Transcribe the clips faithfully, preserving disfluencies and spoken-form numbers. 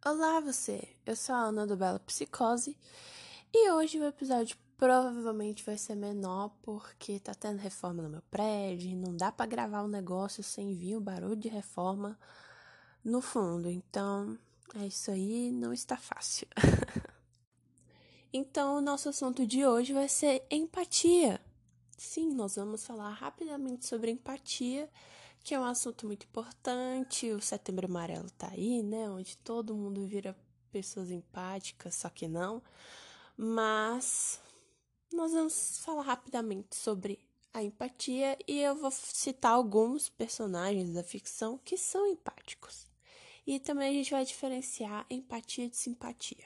Olá, você! Eu sou a Ana do Bela Psicose e hoje o episódio provavelmente vai ser menor porque tá tendo reforma no meu prédio e não dá pra gravar um negócio sem vir o barulho de reforma no fundo. Então, é isso aí, não está fácil. Então, o nosso assunto de hoje vai ser empatia. Sim, nós vamos falar rapidamente sobre empatia, que é um assunto muito importante. O Setembro Amarelo tá aí, né? Onde todo mundo vira pessoas empáticas, só que não. Mas nós vamos falar rapidamente sobre a empatia e eu vou citar alguns personagens da ficção que são empáticos. E também a gente vai diferenciar empatia de simpatia.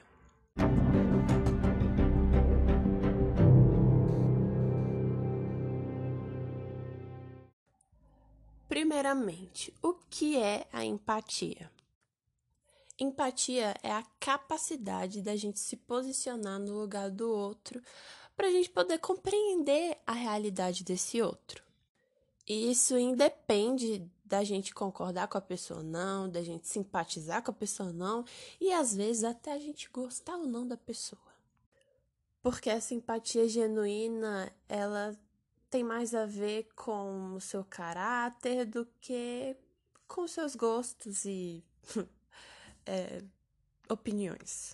Primeiramente, o que é a empatia? Empatia é a capacidade da gente se posicionar no lugar do outro para a gente poder compreender a realidade desse outro. E isso independe da gente concordar com a pessoa ou não, da gente simpatizar com a pessoa ou não, e às vezes até a gente gostar ou não da pessoa. Porque a simpatia genuína, ela tem mais a ver com o seu caráter do que com seus gostos e é, opiniões.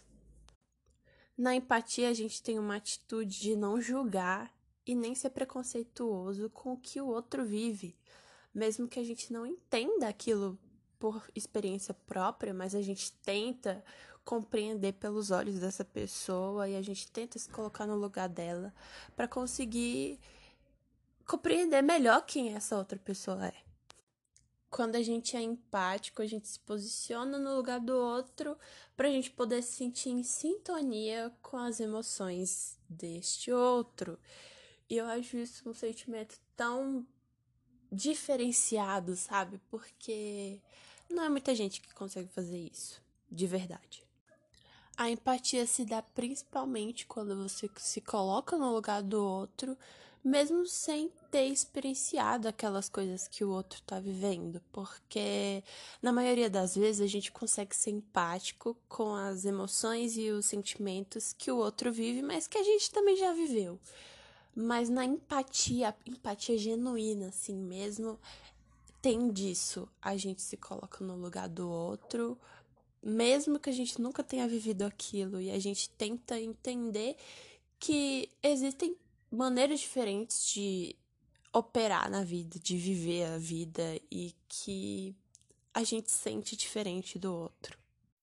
Na empatia, a gente tem uma atitude de não julgar e nem ser preconceituoso com o que o outro vive, mesmo que a gente não entenda aquilo por experiência própria, mas a gente tenta compreender pelos olhos dessa pessoa e a gente tenta se colocar no lugar dela para conseguir compreender melhor quem essa outra pessoa é. Quando a gente é empático, a gente se posiciona no lugar do outro para a gente poder se sentir em sintonia com as emoções deste outro. E eu acho isso um sentimento tão diferenciado, sabe? Porque não é muita gente que consegue fazer isso, de verdade. A empatia se dá principalmente quando você se coloca no lugar do outro, mesmo sem ter experienciado aquelas coisas que o outro tá vivendo, porque na maioria das vezes a gente consegue ser empático com as emoções e os sentimentos que o outro vive, mas que a gente também já viveu. Mas na empatia, empatia genuína, assim mesmo, tem disso. A gente se coloca no lugar do outro, mesmo que a gente nunca tenha vivido aquilo, e a gente tenta entender que existem maneiras diferentes de operar na vida, de viver a vida e que a gente sente diferente do outro.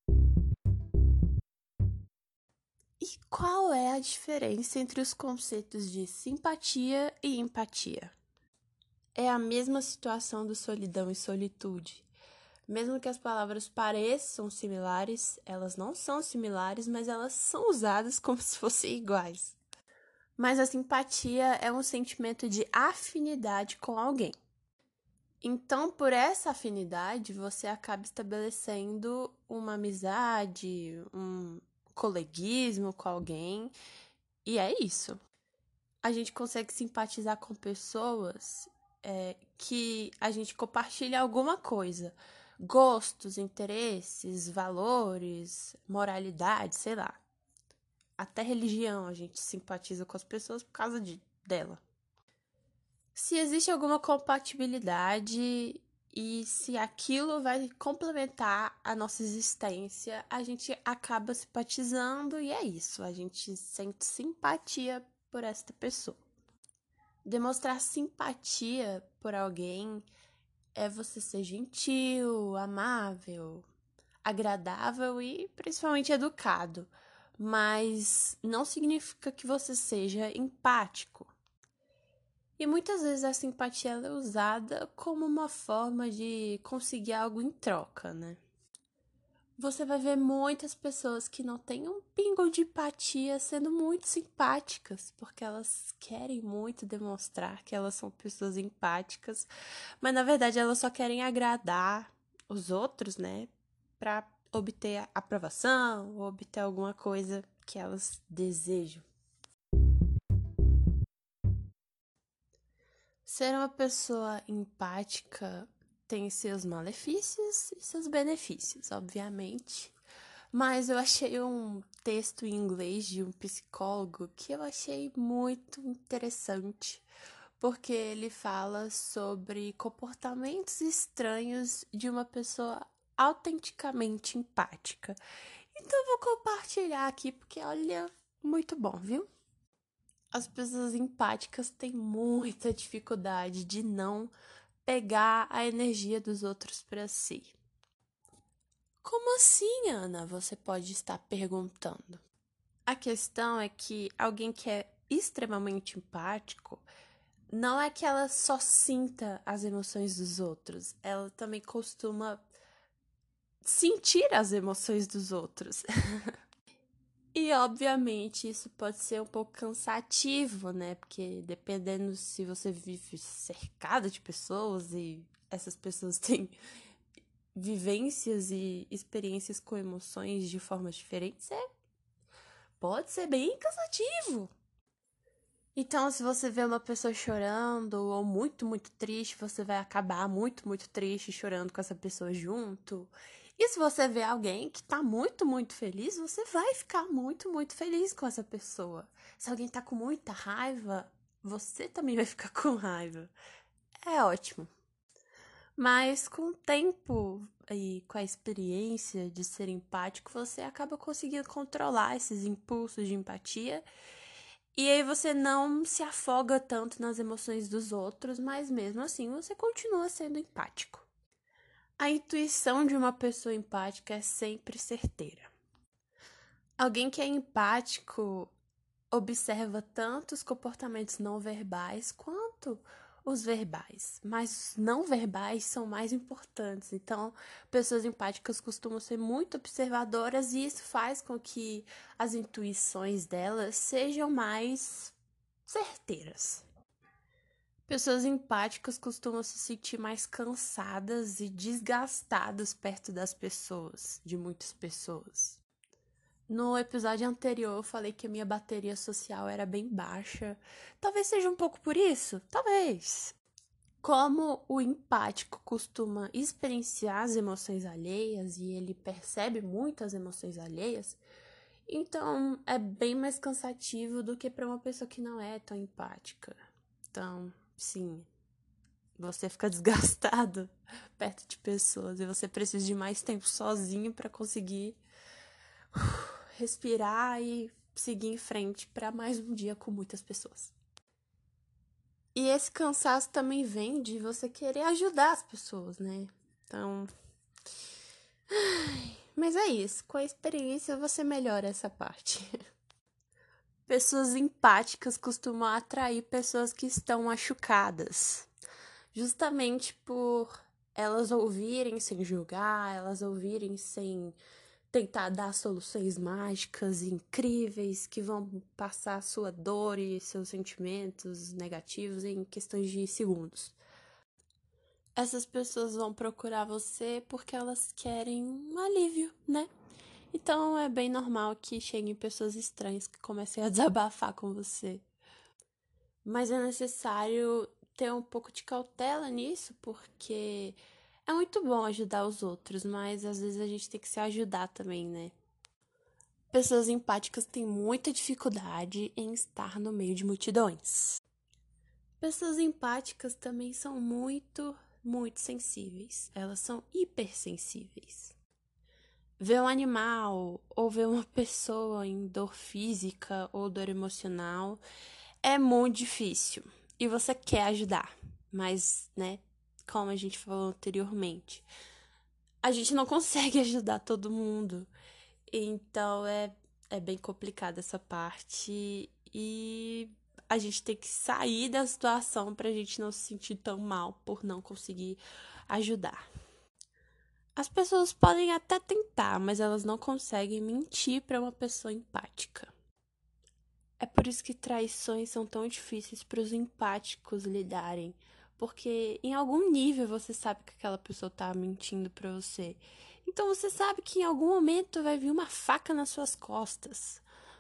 E qual é a diferença entre os conceitos de simpatia e empatia? É a mesma situação do solidão e solitude. Mesmo que as palavras pareçam similares, elas não são similares, mas elas são usadas como se fossem iguais. Mas a simpatia é um sentimento de afinidade com alguém. Então, por essa afinidade, você acaba estabelecendo uma amizade, um coleguismo com alguém, e é isso. A gente consegue simpatizar com pessoas é, que a gente compartilha alguma coisa. Gostos, interesses, valores, moralidade, sei lá. Até religião a gente simpatiza com as pessoas por causa de, dela. Se existe alguma compatibilidade e se aquilo vai complementar a nossa existência, a gente acaba simpatizando e é isso. A gente sente simpatia por esta pessoa. Demonstrar simpatia por alguém é você ser gentil, amável, agradável e principalmente educado. Mas não significa que você seja empático. E muitas vezes a simpatia ela é usada como uma forma de conseguir algo em troca, né? Você vai ver muitas pessoas que não têm um pingo de empatia sendo muito simpáticas, porque elas querem muito demonstrar que elas são pessoas empáticas, mas na verdade elas só querem agradar os outros, né? Pra obter aprovação ou obter alguma coisa que elas desejam. Ser uma pessoa empática tem seus malefícios e seus benefícios, obviamente. Mas eu achei um texto em inglês de um psicólogo que eu achei muito interessante, porque ele fala sobre comportamentos estranhos de uma pessoa autenticamente empática. Então eu vou compartilhar aqui porque olha, muito bom, viu? As pessoas empáticas têm muita dificuldade de não pegar a energia dos outros para si. Como assim, Ana? Você pode estar perguntando. A questão é que alguém que é extremamente empático não é que ela só sinta as emoções dos outros, ela também costuma sentir as emoções dos outros. E, obviamente, isso pode ser um pouco cansativo, né? Porque dependendo se você vive cercado de pessoas e essas pessoas têm vivências e experiências com emoções de formas diferentes, é, pode ser bem cansativo. Então, se você vê uma pessoa chorando ou muito, muito triste, você vai acabar muito, muito triste chorando com essa pessoa junto. E se você vê alguém que tá muito, muito feliz, você vai ficar muito, muito feliz com essa pessoa. Se alguém tá com muita raiva, você também vai ficar com raiva. É ótimo. Mas com o tempo e com a experiência de ser empático, você acaba conseguindo controlar esses impulsos de empatia. E aí você não se afoga tanto nas emoções dos outros, mas mesmo assim você continua sendo empático. A intuição de uma pessoa empática é sempre certeira. Alguém que é empático observa tanto os comportamentos não verbais quanto os verbais, mas os não verbais são mais importantes. Então, pessoas empáticas costumam ser muito observadoras e isso faz com que as intuições delas sejam mais certeiras. Pessoas empáticas costumam se sentir mais cansadas e desgastadas perto das pessoas, de muitas pessoas. No episódio anterior eu falei que a minha bateria social era bem baixa. Talvez seja um pouco por isso, talvez. Como o empático costuma experienciar as emoções alheias e ele percebe muito as emoções alheias, então é bem mais cansativo do que para uma pessoa que não é tão empática. Então, sim, você fica desgastado perto de pessoas e você precisa de mais tempo sozinho para conseguir respirar e seguir em frente para mais um dia com muitas pessoas. E esse cansaço também vem de você querer ajudar as pessoas, né? Então. Mas é isso, com a experiência você melhora essa parte. Pessoas empáticas costumam atrair pessoas que estão machucadas. Justamente por elas ouvirem sem julgar, elas ouvirem sem tentar dar soluções mágicas e incríveis que vão passar a sua dor e seus sentimentos negativos em questões de segundos. Essas pessoas vão procurar você porque elas querem um alívio, né? Então é bem normal que cheguem pessoas estranhas que comecem a desabafar com você. Mas é necessário ter um pouco de cautela nisso, porque é muito bom ajudar os outros, mas às vezes a gente tem que se ajudar também, né? Pessoas empáticas têm muita dificuldade em estar no meio de multidões. Pessoas empáticas também são muito, muito sensíveis. Elas são hipersensíveis. Ver um animal ou ver uma pessoa em dor física ou dor emocional é muito difícil. E você quer ajudar, mas, né, como a gente falou anteriormente, a gente não consegue ajudar todo mundo. Então é, é bem complicada essa parte e a gente tem que sair da situação pra gente não se sentir tão mal por não conseguir ajudar. As pessoas podem até tentar, mas elas não conseguem mentir para uma pessoa empática. É por isso que traições são tão difíceis para os empáticos lidarem, porque em algum nível você sabe que aquela pessoa tá mentindo para você. Então você sabe que em algum momento vai vir uma faca nas suas costas,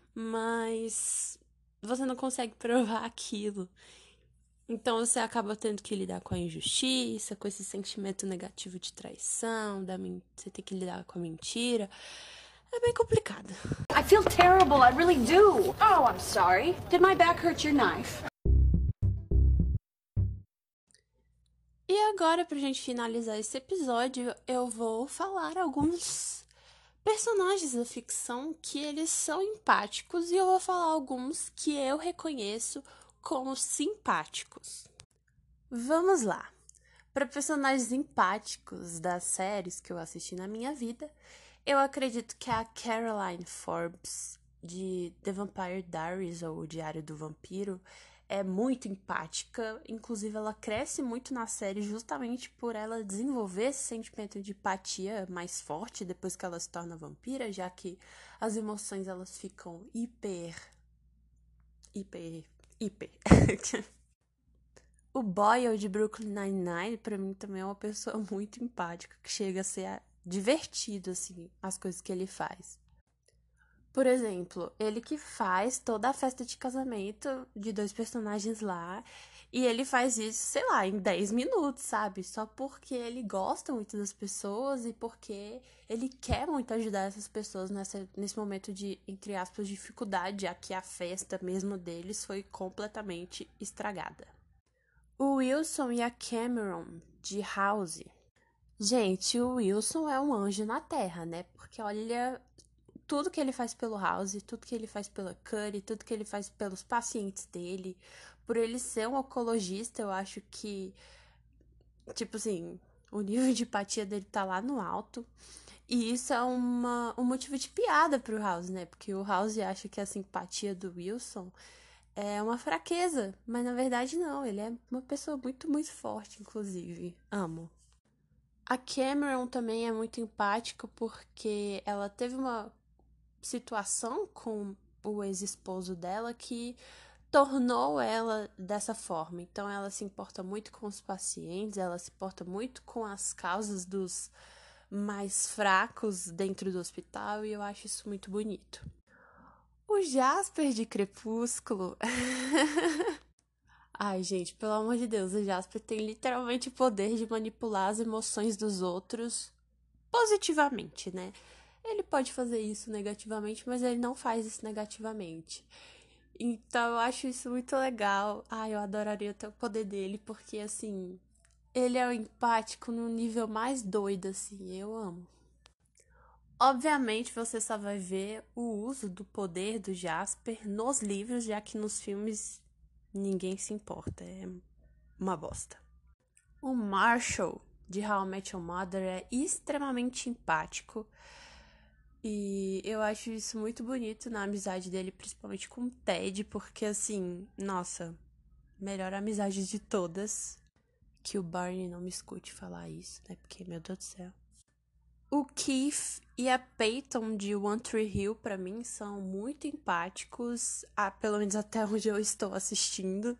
mas você não consegue provar aquilo. Então você acaba tendo que lidar com a injustiça, com esse sentimento negativo de traição, da men- você tem que lidar com a mentira. é bem complicado. I feel terrible, I really do. Oh, I'm sorry. Did my back hurt your knife? E agora, pra gente finalizar esse episódio, eu vou falar alguns personagens da ficção que eles são empáticos e eu vou falar alguns que eu reconheço como simpáticos. Vamos lá. Para personagens empáticos das séries que eu assisti na minha vida, eu acredito que a Caroline Forbes, de The Vampire Diaries, ou O Diário do Vampiro, é muito empática. Inclusive, ela cresce muito na série justamente por ela desenvolver esse sentimento de empatia mais forte depois que ela se torna vampira, já que as emoções elas ficam hiper... hiper... hiper... O Boyle de Brooklyn Nine-Nine, pra mim, também é uma pessoa muito empática, que chega a ser divertido, assim, as coisas que ele faz. Por exemplo, ele que faz toda a festa de casamento de dois personagens lá, e ele faz isso, sei lá, em dez minutos, sabe? Só porque ele gosta muito das pessoas e porque ele quer muito ajudar essas pessoas nessa, nesse momento de, entre aspas, dificuldade, já que a festa mesmo deles foi completamente estragada. O Wilson e a Cameron, de House. Gente, o Wilson é um anjo na Terra, né? Porque olha tudo que ele faz pelo House, tudo que ele faz pela Cuddy, tudo que ele faz pelos pacientes dele. Por ele ser um oncologista, eu acho que, tipo assim, o nível de empatia dele tá lá no alto. E isso é uma, um motivo de piada pro House, né? Porque o House acha que a simpatia do Wilson é uma fraqueza, mas na verdade não, ele é uma pessoa muito, muito forte, inclusive. Amo. A Cameron também é muito empática porque ela teve uma situação com o ex-esposo dela que tornou ela dessa forma. Então ela se importa muito com os pacientes, ela se importa muito com as causas dos mais fracos dentro do hospital e eu acho isso muito bonito. O Jasper de Crepúsculo. Ai, gente, pelo amor de Deus, o Jasper tem literalmente o poder de manipular as emoções dos outros positivamente, né? Ele pode fazer isso negativamente, mas ele não faz isso negativamente. Então eu acho isso muito legal. Ai, eu adoraria ter o poder dele, porque assim, ele é um empático no nível mais doido, assim, eu amo. Obviamente você só vai ver o uso do poder do Jasper nos livros, já que nos filmes ninguém se importa, é uma bosta. O Marshall, de How I Met Your Mother, é extremamente empático. E eu acho isso muito bonito na amizade dele, principalmente com o Ted, porque assim, nossa, melhor amizade de todas. Que o Barney não me escute falar isso, né? Porque, meu Deus do céu. O Keith e a Peyton de One Tree Hill, pra mim, são muito empáticos, ah, pelo menos até onde eu estou assistindo.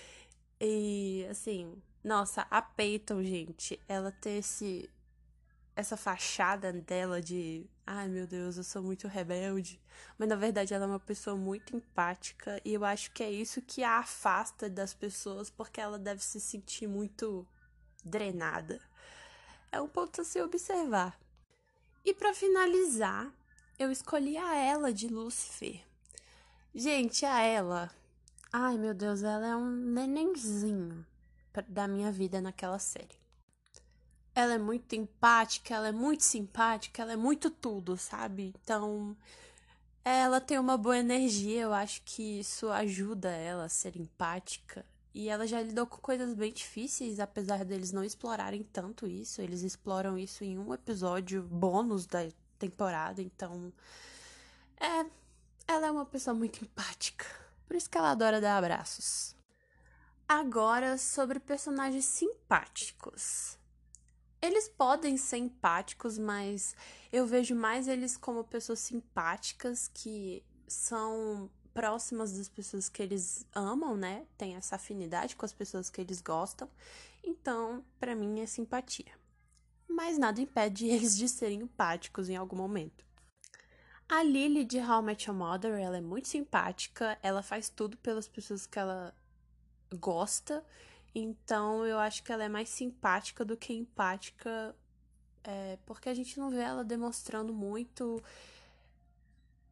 E, assim, nossa, a Peyton, gente, ela tem esse, essa fachada dela de, ai meu Deus, eu sou muito rebelde. Mas na verdade ela é uma pessoa muito empática e eu acho que é isso que a afasta das pessoas, porque ela deve se sentir muito drenada. É um ponto a se observar. E pra finalizar, eu escolhi a Ela de Lucifer. Gente, a Ela, ai meu Deus, ela é um nenenzinho da minha vida naquela série. Ela é muito empática, ela é muito simpática, ela é muito tudo, sabe? Então, ela tem uma boa energia, eu acho que isso ajuda ela a ser empática. E ela já lidou com coisas bem difíceis, apesar deles não explorarem tanto isso. Eles exploram isso em um episódio bônus da temporada, então. É, ela é uma pessoa muito empática. Por isso que ela adora dar abraços. Agora, sobre personagens simpáticos. Eles podem ser empáticos, mas eu vejo mais eles como pessoas simpáticas que são próximas das pessoas que eles amam, né? Tem essa afinidade com as pessoas que eles gostam. Então, pra mim é simpatia. Mas nada impede eles de serem empáticos em algum momento. A Lily de How I Met Your Mother, ela é muito simpática, ela faz tudo pelas pessoas que ela gosta, então eu acho que ela é mais simpática do que empática, é, porque a gente não vê ela demonstrando muito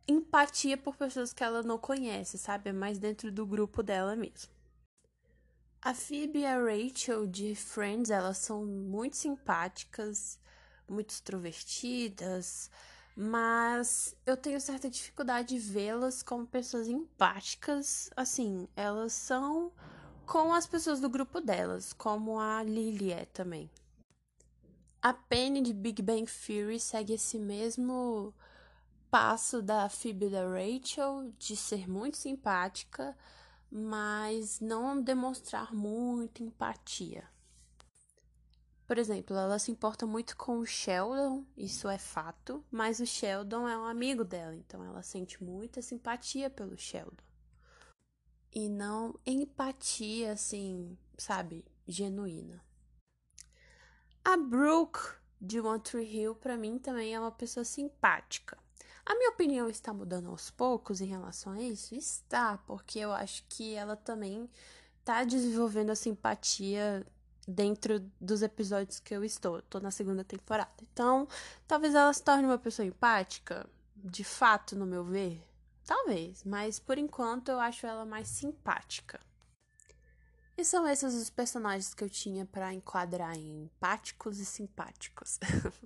empatia por pessoas que ela não conhece, sabe? É mais dentro do grupo dela mesmo. A Phoebe e a Rachel de Friends, elas são muito simpáticas, muito extrovertidas, mas eu tenho certa dificuldade de vê-las como pessoas empáticas. Assim, elas são com as pessoas do grupo delas, como a Lily é também. A Penny de Big Bang Theory segue esse mesmo passo da Phoebe e da Rachel, de ser muito simpática, mas não demonstrar muita empatia. Por exemplo, ela se importa muito com o Sheldon, isso é fato, mas o Sheldon é um amigo dela, então ela sente muita simpatia pelo Sheldon. E não empatia, assim, sabe, genuína. A Brooke, de One Tree Hill, pra mim também é uma pessoa simpática. A minha opinião está mudando aos poucos em relação a isso? Está, porque eu acho que ela também está desenvolvendo a simpatia dentro dos episódios que eu estou. Estou na segunda temporada. Então, talvez ela se torne uma pessoa empática, de fato, no meu ver. Talvez, mas por enquanto eu acho ela mais simpática. E são esses os personagens que eu tinha para enquadrar em empáticos e simpáticos.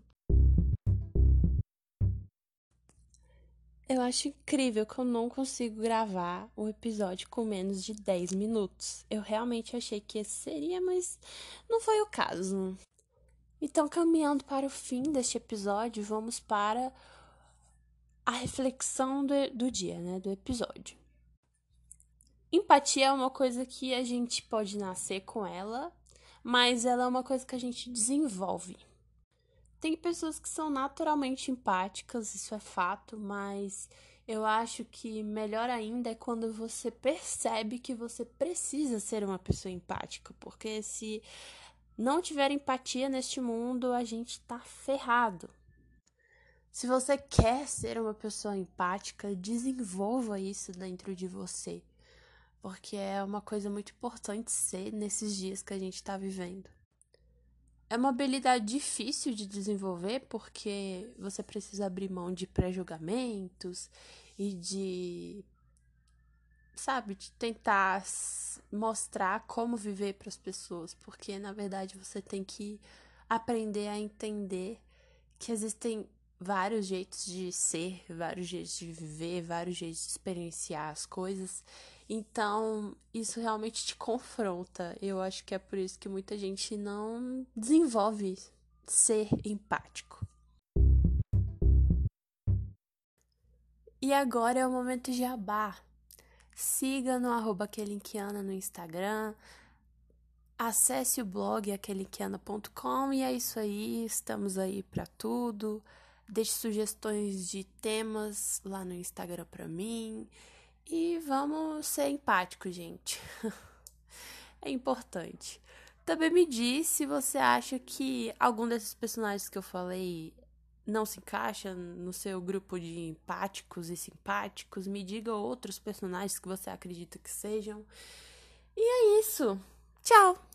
Eu acho incrível que eu não consigo gravar um episódio com menos de dez minutos. Eu realmente achei que esse seria, mas não foi o caso. Então, caminhando para o fim deste episódio, vamos para a reflexão do, do dia, né? Do episódio. Empatia é uma coisa que a gente pode nascer com ela, mas ela é uma coisa que a gente desenvolve. Tem pessoas que são naturalmente empáticas, isso é fato, mas eu acho que melhor ainda é quando você percebe que você precisa ser uma pessoa empática, porque se não tiver empatia neste mundo, a gente tá ferrado. Se você quer ser uma pessoa empática, desenvolva isso dentro de você, porque é uma coisa muito importante ser nesses dias que a gente tá vivendo. É uma habilidade difícil de desenvolver porque você precisa abrir mão de pré-julgamentos e de, sabe, de tentar mostrar como viver para as pessoas, porque na verdade você tem que aprender a entender que existem vários jeitos de ser, vários jeitos de viver, vários jeitos de experienciar as coisas. Então, isso realmente te confronta. Eu acho que é por isso que muita gente não desenvolve ser empático. E agora é o momento de jabá. Siga no arroba aquelinquiana no Instagram. Acesse o blog aquelinquiana ponto com e é isso aí. Estamos aí para tudo. Deixe sugestões de temas lá no Instagram para mim. E vamos ser empáticos, gente. É importante. Também me diz se você acha que algum desses personagens que eu falei não se encaixa no seu grupo de empáticos e simpáticos. Me diga outros personagens que você acredita que sejam. E é isso. Tchau!